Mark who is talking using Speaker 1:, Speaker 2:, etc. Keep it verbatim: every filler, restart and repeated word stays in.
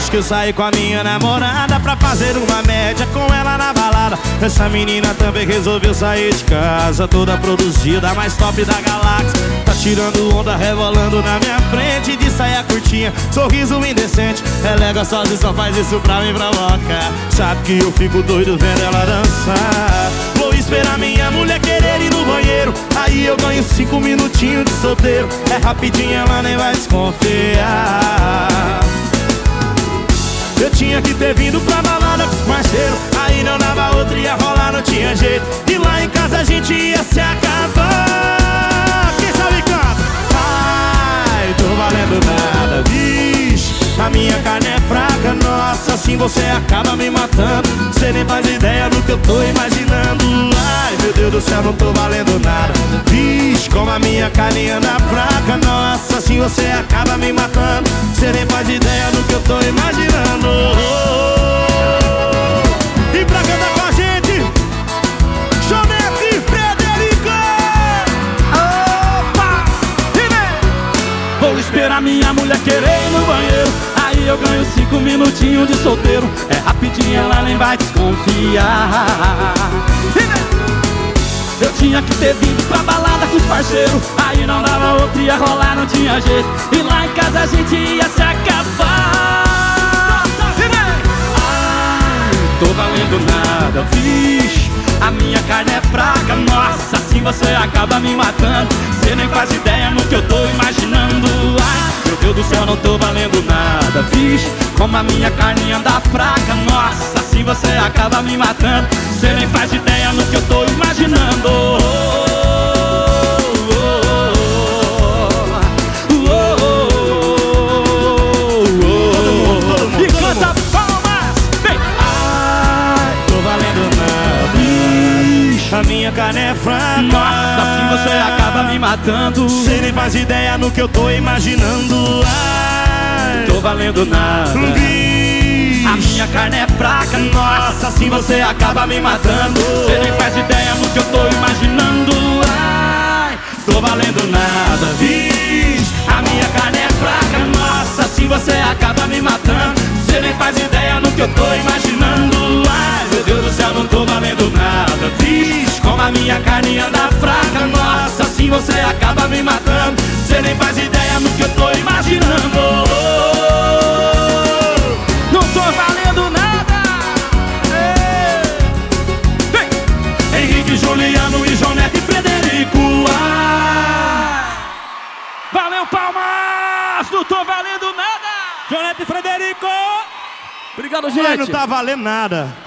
Speaker 1: Diz que eu saí com a minha namorada pra fazer uma média com ela na balada. Essa menina também resolveu sair de casa, toda produzida, mais top da galáxia. Tá tirando onda, rebolando na minha frente, de saia curtinha, sorriso indecente. Ela é gostosa e só faz isso pra me provocar. Sabe que eu fico doido vendo ela dançar. Vou esperar minha mulher querer ir no banheiro, aí eu ganho cinco minutinhos de solteiro. É rapidinho, ela nem vai desconfiar. Eu tinha que ter vindo pra balada com os parceiros, aí não dava outra, ia rolar, não tinha jeito. E lá em casa a gente ia se acabar. Quem sabe canta? Ai, tô valendo nada, vixe, a minha carne é fraca, nossa, assim você acaba me matando. Cê nem faz ideia do que eu tô imaginando. Ai, meu Deus do céu, não tô valendo nada, vixe, como a minha carne anda fraca, nossa, assim você acaba me matando. Cê nem faz ideia do que eu tô imaginando. E pra cantar com a gente, Jonete e Frederico. Opa! E vem! Vou esperar minha mulher querer ir no banheiro, aí eu ganho cinco minutinhos de solteiro. É rapidinho, ela nem vai desconfiar. E vem! Eu tinha que ter vindo pra balada com os parceiros, aí não dava outra, ia rolar, não tinha jeito. E lá em casa a gente ia se acabar. Ai, tô valendo nada, vixe, a minha carne é fraca, nossa, assim você acaba me matando. Cê nem faz ideia no que eu tô imaginando. Ai, meu Deus do céu, não tô valendo nada, vixe, como a minha carne anda fraca, nossa, assim você acaba me matando. Cê nem faz ideia no que eu tô imaginando. E canta palmas, vem! Ai, tô valendo nada, vixe, a minha carne é fraca, nossa, assim você acaba me matando. Cê nem faz ideia no que eu tô imaginando. Ai, tô valendo nada, vixe, a minha carne é fraca, nossa, assim você acaba me matando. Cê nem faz ideia no que eu tô imaginando. Ai, tô valendo nada, vixe, a minha carne é fraca, nossa, assim você acaba me matando. Cê nem faz ideia no que eu tô imaginando. Ai, meu Deus do céu, não tô valendo nada, vixe, como a minha carne anda fraca, nossa, assim você acaba me matando. Cê nem faz ideia no que eu tô imaginando. Não tô valendo nada. Vem! Henrique, Juliano e Jonete e Frederico. Ah! Valeu, palmas! Não tô valendo nada. Jonete e Frederico.
Speaker 2: Obrigado, gente.
Speaker 1: Mas não tá valendo nada.